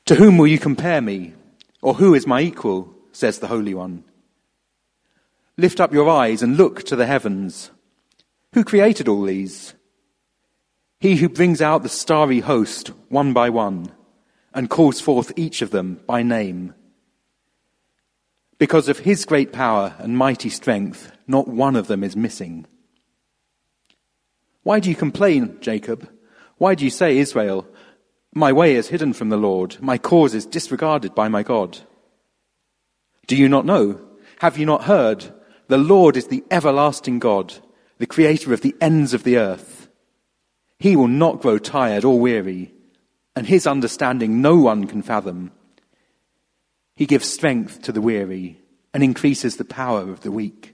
To whom will you compare me? Or who is my equal? Says the Holy One. Lift up your eyes and look to the heavens. Who created all these? He who brings out the starry host one by one and calls forth each of them by name. Because of his great power and mighty strength, not one of them is missing. Why do you complain, Jacob? Why do you say, Israel, my way is hidden from the Lord, my cause is disregarded by my God? Do you not know? Have you not heard? The Lord is the everlasting God, the creator of the ends of the earth. He will not grow tired or weary, and his understanding no one can fathom. He gives strength to the weary and increases the power of the weak.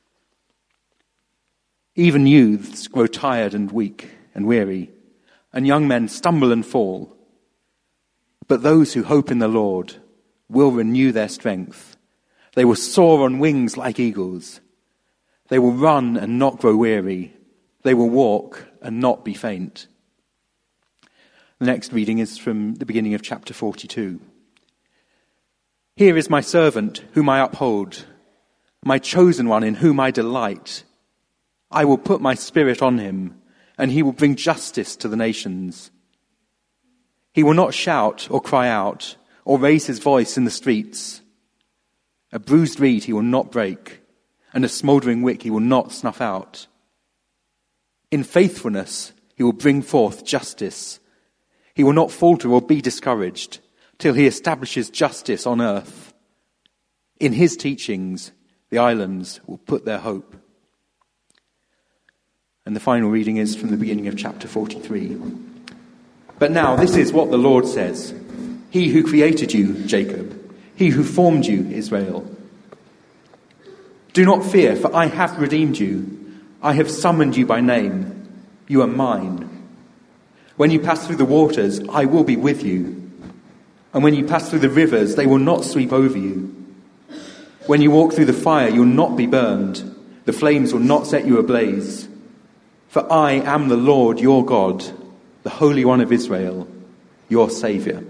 Even youths grow tired and weak and weary, and young men stumble and fall. But those who hope in the Lord will renew their strength. They will soar on wings like eagles. They will run and not grow weary. They will walk and not be faint. The next reading is from the beginning of chapter 42. Here is my servant whom I uphold, my chosen one in whom I delight. I will put my spirit on him, and he will bring justice to the nations. He will not shout or cry out or raise his voice in the streets. A bruised reed he will not break, and a smouldering wick he will not snuff out. In faithfulness he will bring forth justice. He will not falter or be discouraged till he establishes justice on earth. In his teachings the islands will put their hope. And the final reading is from the beginning of chapter 43. But now this is what the Lord says. He who created you, Jacob, he who formed you, Israel. Do not fear, for I have redeemed you. I have summoned you by name. You are mine. When you pass through the waters, I will be with you. And when you pass through the rivers, they will not sweep over you. When you walk through the fire, you will not be burned. The flames will not set you ablaze. For I am the Lord your God, the Holy One of Israel, your Saviour.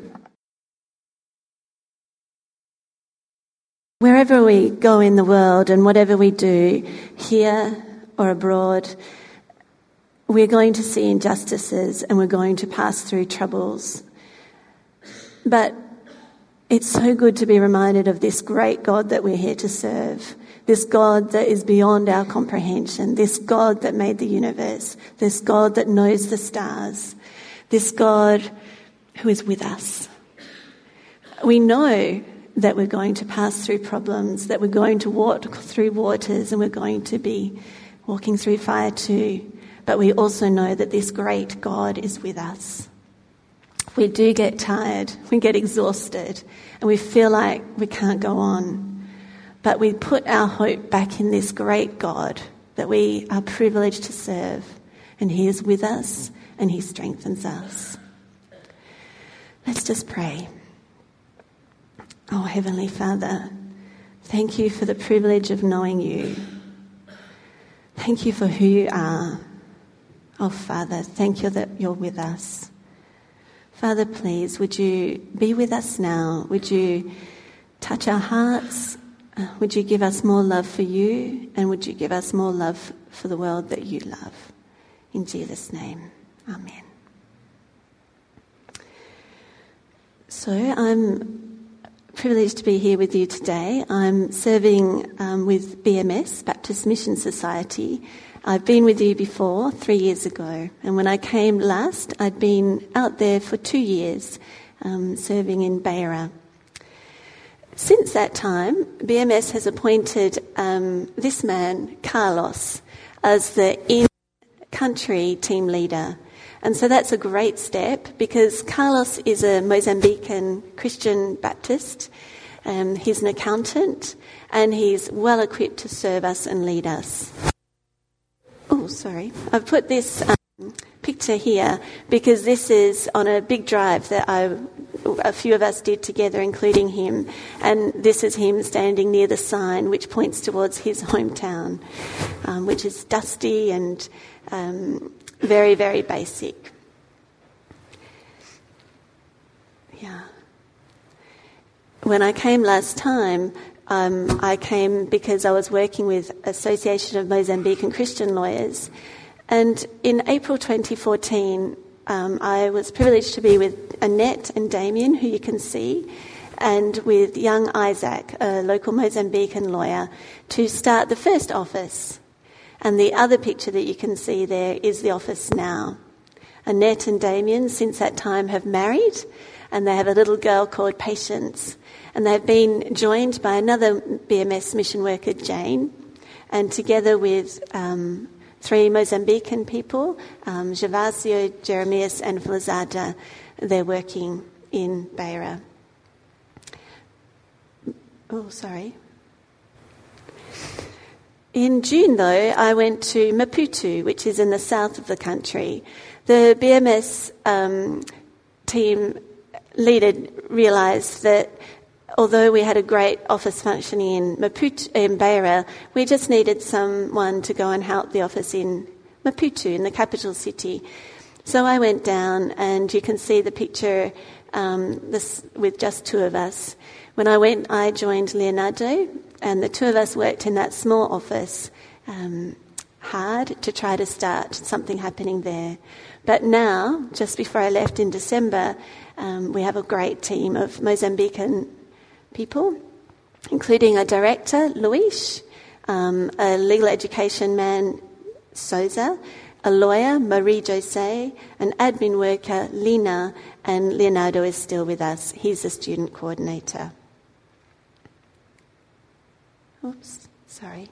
Wherever we go in the world and whatever we do, here or abroad, we're going to see injustices and we're going to pass through troubles. But it's so good to be reminded of this great God that we're here to serve. This God that is beyond our comprehension. This God that made the universe. This God that knows the stars. This God who is with us. We know that we're going to pass through problems, that we're going to walk through waters, and we're going to be walking through fire too. But we also know that this great God is with us. We do get tired, we get exhausted, and we feel like we can't go on. But we put our hope back in this great God that we are privileged to serve, and he is with us and he strengthens us. Let's just pray. Oh, Heavenly Father, thank you for the privilege of knowing you. Thank you for who you are. Oh, Father, thank you that you're with us. Father, please, would you be with us now? Would you touch our hearts? Would you give us more love for you? And would you give us more love for the world that you love? In Jesus' name, amen. So I'm privileged to be here with you today. I'm serving with BMS, Baptist Mission Society. I've been with you before, 3 years ago. And when I came last, I'd been out there for 2 years, serving in Beira. Since that time, BMS has appointed this man, Carlos, as the in-country team leader. And so that's a great step because Carlos is a Mozambican Christian Baptist. He's an accountant and he's well equipped to serve us and lead us. Oh, sorry. I've put this picture here because this is on a big drive that a few of us did together, including him. And this is him standing near the sign which points towards his hometown, which is dusty and very, very basic. Yeah. when I came last time, I came because I was working with Association of Mozambican Christian Lawyers. And in April 2014, I was privileged to be with Annette and Damien, who you can see, and with young Isaac, a local Mozambican lawyer, to start the first office. And the other picture that you can see there is the office now. Annette and Damien, since that time, have married, and they have a little girl called Patience. And they've been joined by another BMS mission worker, Jane, and together with 3 Mozambican people, Gervasio, Jeremias and Felizardo, they're working in Beira. Oh, sorry. In June, though, I went to Maputo, which is in the south of the country. The BMS team leader realised that although we had a great office functioning in Maputo, in Beira, we just needed someone to go and help the office in Maputo, in the capital city. So I went down, and you can see the picture with just 2 of us. When I went, I joined Leonardo, and the 2 of us worked in that small office hard to try to start something happening there. But now, just before I left in December, we have a great team of Mozambican people, including a director, Luis, a legal education man, Souza, a lawyer, Marie Jose, an admin worker, Lina, and Leonardo is still with us. He's the student coordinator. Oops, sorry.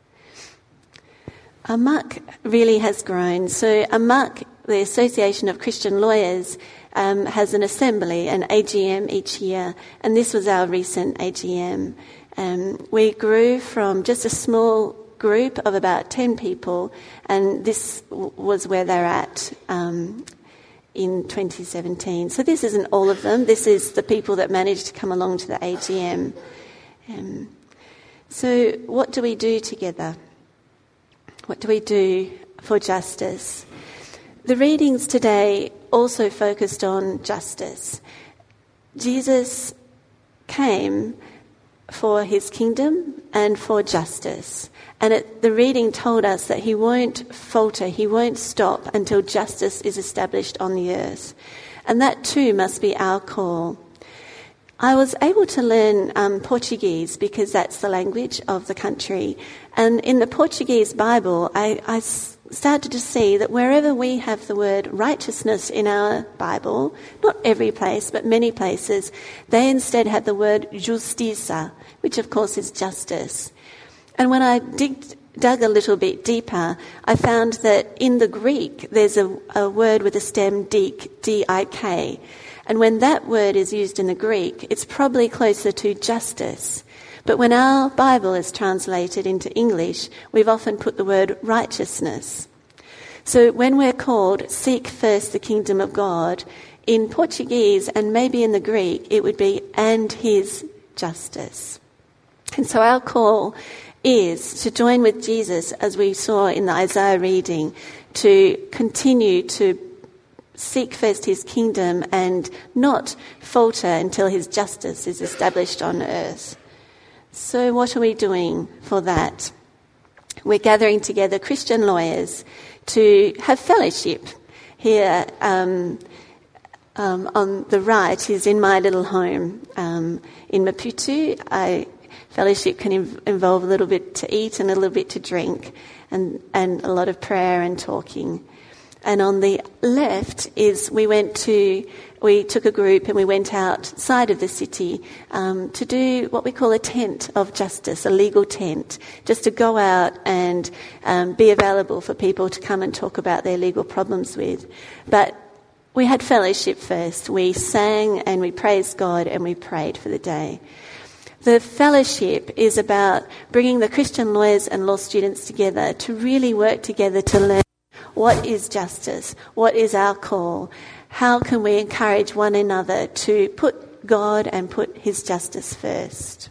AMAC really has grown. So AMAC, the Association of Christian Lawyers, has an assembly, an AGM each year, and this was our recent AGM. We grew from just a small group of about 10 people, and this was where they're at in 2017. So this isn't all of them. This is the people that managed to come along to the AGM. So what do we do together? What do we do for justice? The readings today also focused on justice. Jesus came for his kingdom and for justice. And the reading told us that he won't falter, he won't stop until justice is established on the earth. And that too must be our call. I was able to learn Portuguese because that's the language of the country. And in the Portuguese Bible, I started to see that wherever we have the word righteousness in our Bible, not every place, but many places, they instead have the word justiça, which of course is justice. And when I dug a little bit deeper, I found that in the Greek, there's a word with a stem dik, D-I-K. And when that word is used in the Greek, it's probably closer to justice. But when our Bible is translated into English, we've often put the word righteousness. So when we're called, seek first the kingdom of God, in Portuguese and maybe in the Greek, it would be, and his justice. And so our call is to join with Jesus, as we saw in the Isaiah reading, to continue to seek first his kingdom and not falter until his justice is established on earth. So what are we doing for that? We're gathering together Christian lawyers to have fellowship. Here on the right is in my little home in Maputo. Fellowship can involve a little bit to eat and a little bit to drink and a lot of prayer and talking. And on the left is we took a group and we went outside of the city to do what we call a tent of justice, a legal tent, just to go out and be available for people to come and talk about their legal problems with. But we had fellowship first. We sang and we praised God and we prayed for the day. The fellowship is about bringing the Christian lawyers and law students together to really work together to learn what is justice, what is our call, how can we encourage one another to put God and put his justice first.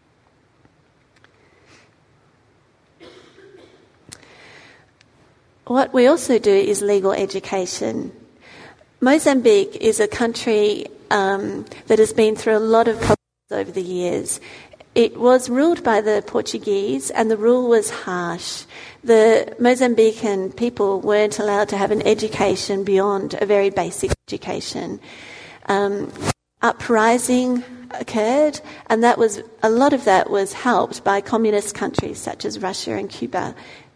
What we also do is legal education. Mozambique is a country that has been through a lot of problems over the years. It was ruled by the Portuguese, and the rule was harsh. The Mozambican people weren't allowed to have an education beyond a very basic education. Uprising occurred, and a lot of that was helped by communist countries such as Russia and Cuba,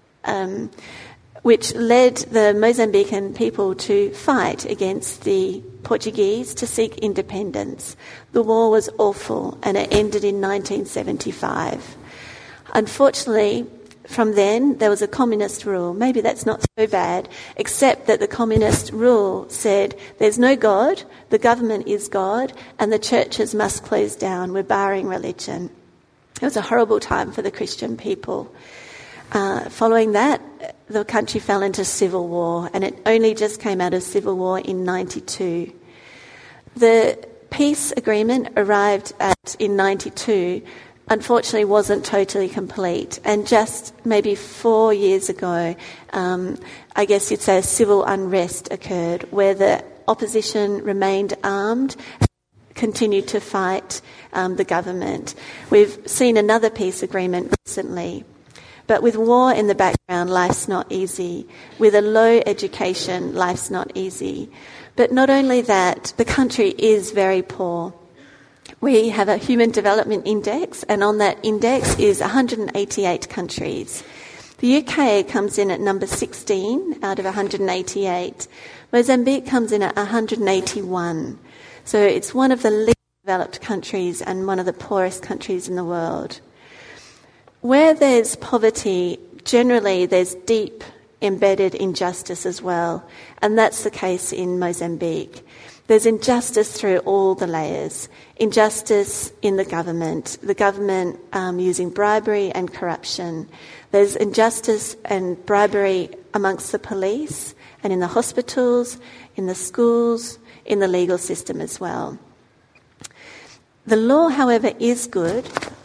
which led the Mozambican people to fight against the Portuguese to seek independence. The war was awful, and it ended in 1975. Unfortunately, from then, there was a communist rule. Maybe that's not so bad, except that the communist rule said there's no God, the government is God, and the churches must close down. We're barring religion. It was a horrible time for the Christian people. Following that, the country fell into civil war, and it only just came out of civil war in 92. The peace agreement arrived in 92, unfortunately wasn't totally complete, and just maybe 4 years ago, I guess you'd say a civil unrest occurred where the opposition remained armed, continued to fight the government. We've seen another peace agreement recently. But with war in the background, life's not easy. With a low education, life's not easy. But not only that, the country is very poor. We have a Human Development Index, and on that index is 188 countries. The UK comes in at number 16 out of 188. Mozambique comes in at 181. So it's one of the least developed countries and one of the poorest countries in the world. Where there's poverty, generally there's deep embedded injustice as well, and that's the case in Mozambique. There's injustice through all the layers. Injustice in the government using bribery and corruption. There's injustice and bribery amongst the police and in the hospitals, in the schools, in the legal system as well. The law, however, is good.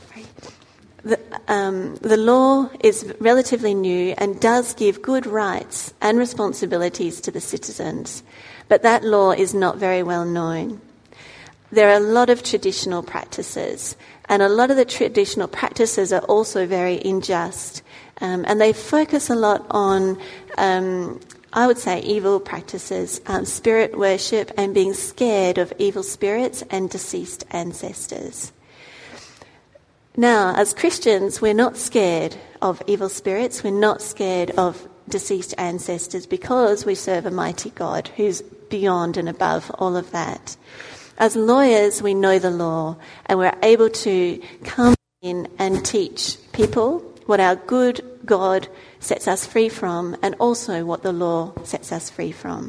The law is relatively new and does give good rights and responsibilities to the citizens, but that law is not very well known. There are a lot of traditional practices, and a lot of the traditional practices are also very unjust, and they focus a lot on, I would say, evil practices, spirit worship, and being scared of evil spirits and deceased ancestors. Now, as Christians, we're not scared of evil spirits, we're not scared of deceased ancestors because we serve a mighty God who's beyond and above all of that. As lawyers, we know the law, and we're able to come in and teach people what our good God sets us free from, and also what the law sets us free from.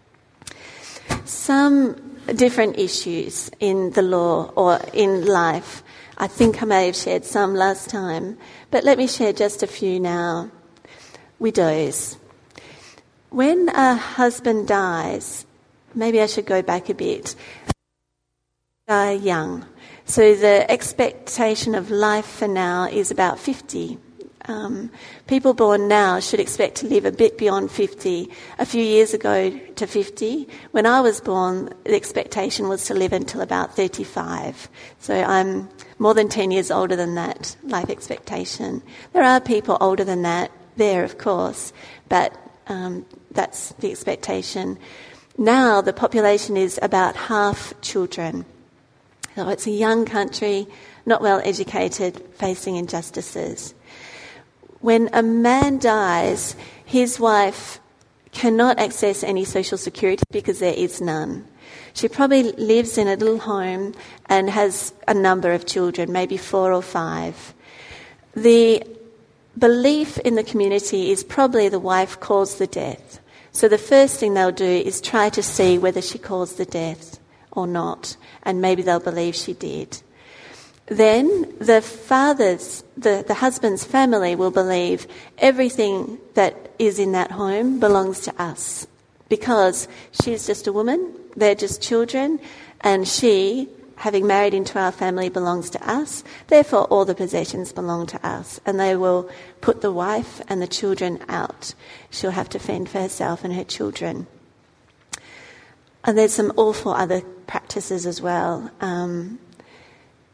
Some different issues in the law or in life. I think I may have shared some last time, but let me share just a few now. Widows. When a husband dies, maybe I should go back a bit, die young. So the expectation of life for now is about 50. People born now should expect to live a bit beyond 50. A few years ago to 50. When I was born, the expectation was to live until about 35. So I'm more than 10 years older than that life expectation. There are people older than that there, of course, but that's the expectation. Now the population is about half children. So it's a young country, not well educated, facing injustices. When a man dies, his wife cannot access any social security because there is none. She probably lives in a little home and has a number of children, maybe 4 or 5. The belief in the community is probably the wife caused the death. So the first thing they'll do is try to see whether she caused the death or not, and maybe they'll believe she did. Then the husband's family will believe everything that is in that home belongs to us because she's just a woman, they're just children, and she, having married into our family, belongs to us. Therefore, all the possessions belong to us, and they will put the wife and the children out. She'll have to fend for herself and her children. And there's some awful other practices as well.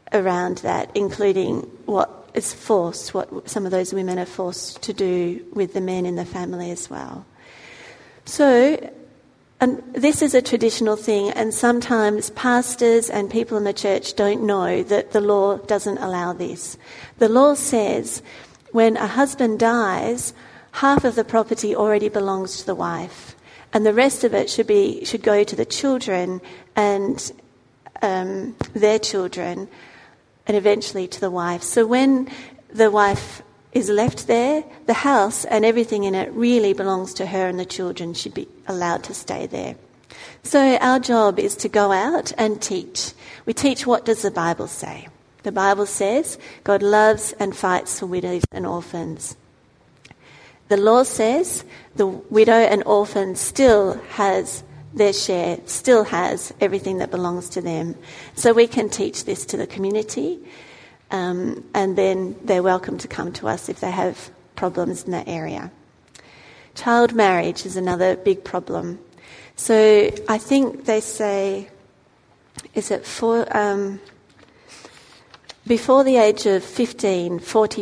around that, including what is forced, what some of those women are forced to do with the men in the family as well. So, and this is a traditional thing, and sometimes pastors and people in the church don't know that the law doesn't allow this. The law says when a husband dies, half of the property already belongs to the wife, and the rest of it should go to the children and their children, and eventually to the wife. So when the wife is left there, the house and everything in it really belongs to her, and the children should be allowed to stay there. So our job is to go out and teach. We teach, what does the Bible say? The Bible says God loves and fights for widows and orphans. The law says the widow and orphan still has their share, still has everything that belongs to them. So we can teach this to the community, and then they're welcome to come to us if they have problems in that area. Child marriage is another big problem. So I think they say, before the age of 15,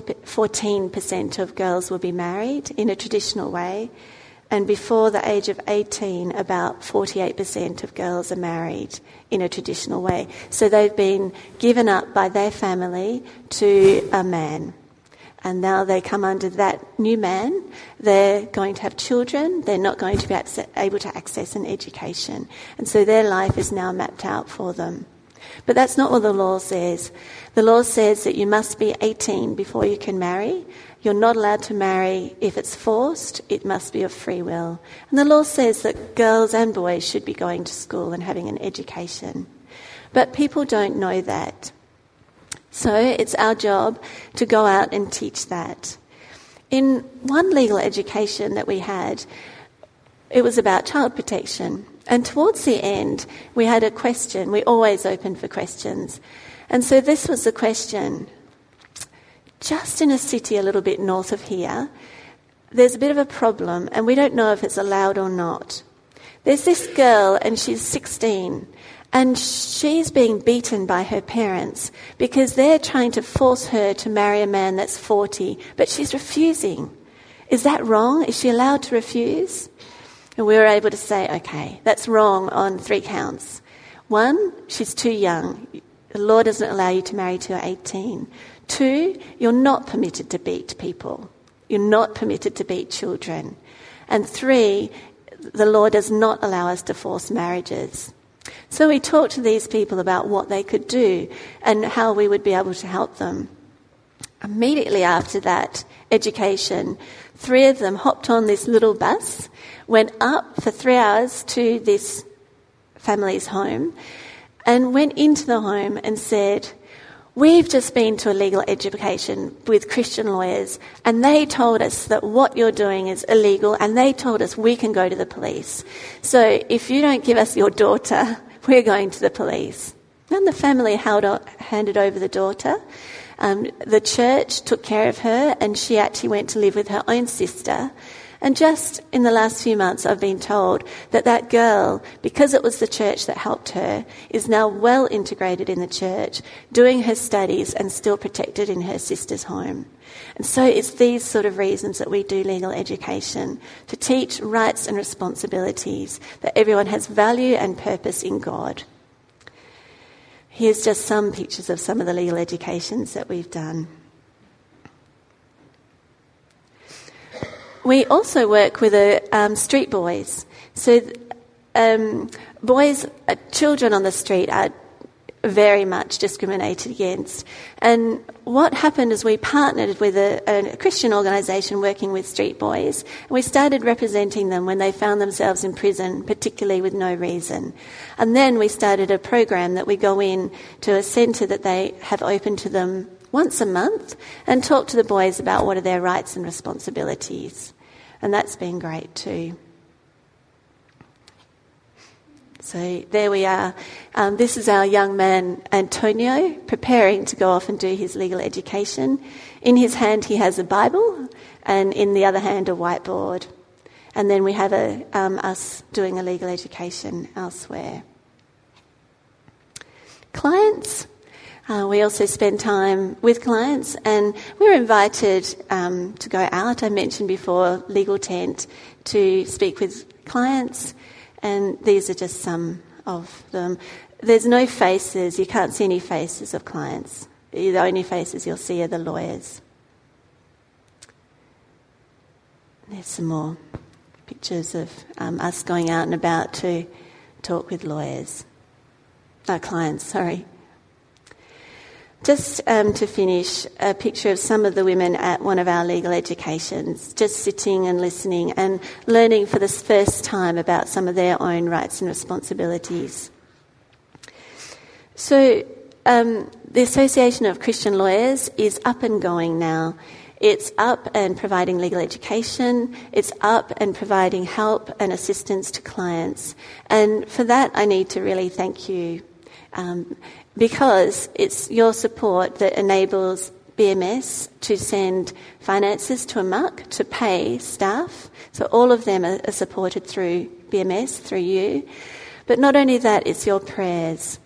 14% of girls will be married in a traditional way, and before the age of 18, about 48% of girls are married in a traditional way. So they've been given up by their family to a man. And now they come under that new man. They're going to have children. They're not going to be able to access an education. And so their life is now mapped out for them. But that's not what the law says. The law says that you must be 18 before you can marry. You're not allowed to marry if it's forced. It must be of free will. And the law says that girls and boys should be going to school and having an education. But people don't know that. So it's our job to go out and teach that. In one legal education that we had, it was about child protection. And towards the end, we had a question. We always open for questions. And so this was the question. Just in a city a little bit north of here, there's a bit of a problem, and we don't know if it's allowed or not. There's this girl, and she's 16, and she's being beaten by her parents because they're trying to force her to marry a man that's 40, but she's refusing. Is that wrong? Is she allowed to refuse? And we were able to say, okay, that's wrong on 3 counts. 1, she's too young. The law doesn't allow you to marry till 18. 2, you're not permitted to beat people. You're not permitted to beat children. And 3, the law does not allow us to force marriages. So we talked to these people about what they could do and how we would be able to help them. Immediately after that education, 3 of them hopped on this little bus, went up for 3 hours to this family's home, and went into the home and said, we've just been to a legal education with Christian lawyers, and they told us that what you're doing is illegal, and they told us we can go to the police. So if you don't give us your daughter, we're going to the police. And the family handed over the daughter. The church took care of her, and she actually went to live with her own sister. And just in the last few months, I've been told that girl, because it was the church that helped her, is now well integrated in the church, doing her studies and still protected in her sister's home. And so it's these sort of reasons that we do legal education, to teach rights and responsibilities, that everyone has value and purpose in God. Here's just some pictures of some of the legal educations that we've done. We also work with street boys. So children on the street are very much discriminated against. And what happened is we partnered with a Christian organisation working with street boys, and we started representing them when they found themselves in prison, particularly with no reason. And then we started a program that we go in to a centre that they have open to them once a month and talk to the boys about what are their rights and responsibilities. And that's been great too. So there we are. This is our young man, Antonio, preparing to go off and do his legal education. In his hand he has a Bible, and in the other hand a whiteboard. And then we have us doing a legal education elsewhere. Clients. We also spend time with clients, and we're invited to go out. I mentioned before Legal Tent to speak with clients, and these are just some of them. There's no faces. You can't see any faces of clients. The only faces you'll see are the lawyers. There's some more pictures of us going out and about to talk with lawyers. Clients, sorry. Just to finish, a picture of some of the women at one of our legal educations, just sitting and listening and learning for the first time about some of their own rights and responsibilities. So the Association of Christian Lawyers is up and going now. It's up and providing legal education. It's up and providing help and assistance to clients. And for that, I need to really thank you. Because it's your support that enables BMS to send finances to AMUC to pay staff. So all of them are supported through BMS, through you. But not only that, it's your prayers.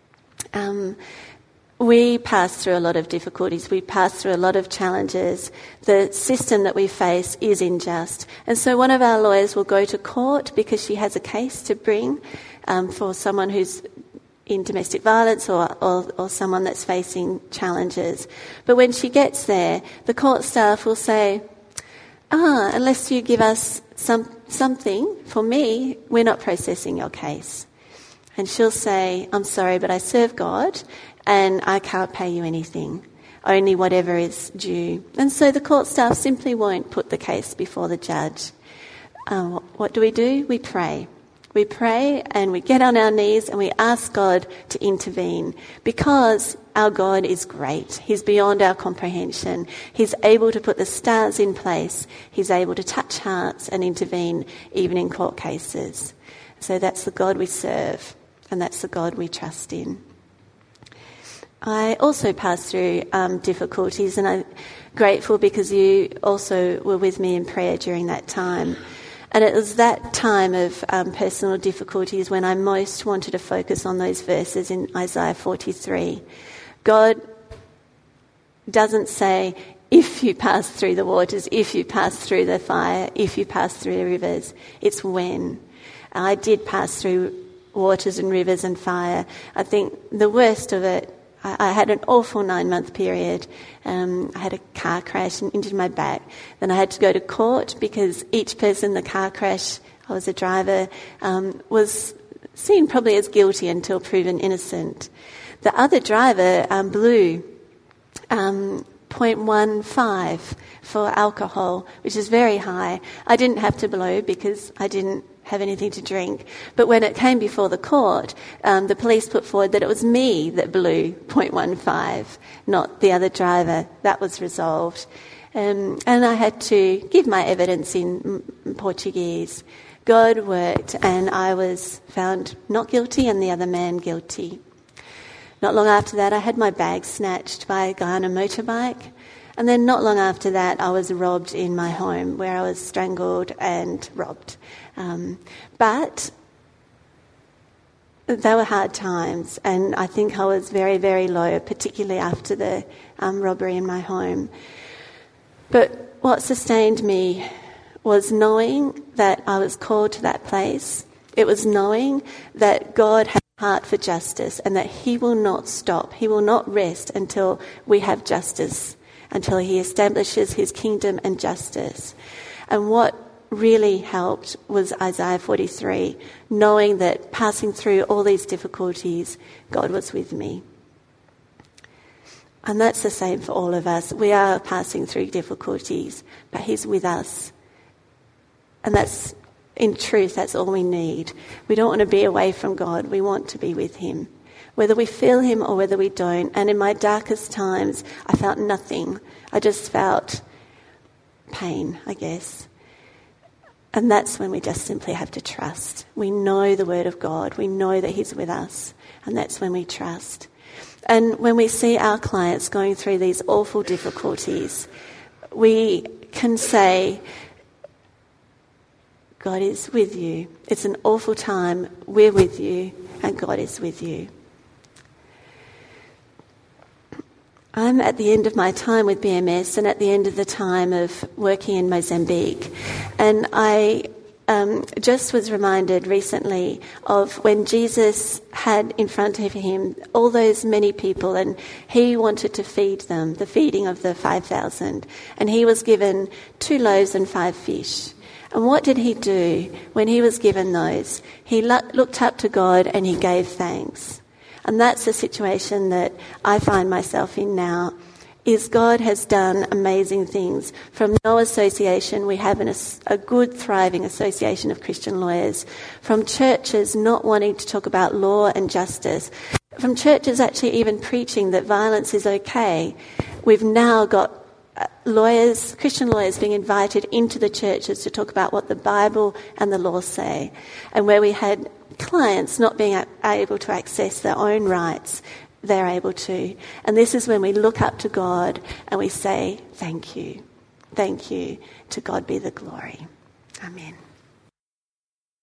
We pass through a lot of difficulties. We pass through a lot of challenges. The system that we face is unjust. And so one of our lawyers will go to court because she has a case to bring for someone who's in domestic violence or someone that's facing challenges. But when she gets there, the court staff will say, unless you give us something, for me, we're not processing your case. And she'll say, I'm sorry, but I serve God and I can't pay you anything, only whatever is due. And so the court staff simply won't put the case before the judge. What do? We pray. We pray and we get on our knees and we ask God to intervene because our God is great. He's beyond our comprehension. He's able to put the stars in place. He's able to touch hearts and intervene even in court cases. So that's the God we serve and that's the God we trust in. I also passed through difficulties, and I'm grateful because you also were with me in prayer during that time. And it was that time of personal difficulties when I most wanted to focus on those verses in Isaiah 43. God doesn't say, if you pass through the waters, if you pass through the fire, if you pass through the rivers. It's when. I did pass through waters and rivers and fire. I think the worst of it, I had an awful 9-month period. I had a car crash and injured my back. Then I had to go to court because each person in the car crash, I was a driver, was seen probably as guilty until proven innocent. The other driver blew 0.15 for alcohol, which is very high. I didn't have to blow because I didn't have anything to drink. But when it came before the court, the police put forward that it was me that blew 0.15, not the other driver. That was resolved. And I had to give my evidence in Portuguese. God worked and I was found not guilty and the other man guilty. Not long after that, I had my bag snatched by a guy on a motorbike. And then not long after that, I was robbed in my home where I was strangled and robbed. But they were hard times, and I think I was very, very low, particularly after the robbery in my home. But what sustained me was knowing that I was called to that place. It was knowing that God had a heart for justice and that he will not stop, he will not rest until we have justice, until he establishes his kingdom and justice. And what really helped was Isaiah 43, knowing that passing through all these difficulties, God was with me. And that's the same for all of us. We are passing through difficulties, but he's with us. And that's, in truth, that's all we need. We don't want to be away from God. We want to be with him, whether we feel him or whether we don't. And in my darkest times, I felt nothing. I just felt pain, I guess. And that's when we just simply have to trust. We know the word of God. We know that he's with us. And that's when we trust. And when we see our clients going through these awful difficulties, we can say, God is with you. It's an awful time. We're with you and God is with you. I'm at the end of my time with BMS and at the end of the time of working in Mozambique. And I just was reminded recently of when Jesus had in front of him all those many people and he wanted to feed them, the feeding of the 5,000. And he was given 2 loaves and 5 fish. And what did he do when he was given those? He looked up to God and he gave thanks. And that's the situation that I find myself in now, is God has done amazing things. From No Association, we have a good, thriving association of Christian lawyers. From churches not wanting to talk about law and justice. From churches actually even preaching that violence is okay. We've now got lawyers, Christian lawyers being invited into the churches to talk about what the Bible and the law say. And where we had clients not being able to access their own rights, they're able to. And this is when we look up to God and we say, thank you. Thank you. To God be the glory. Amen.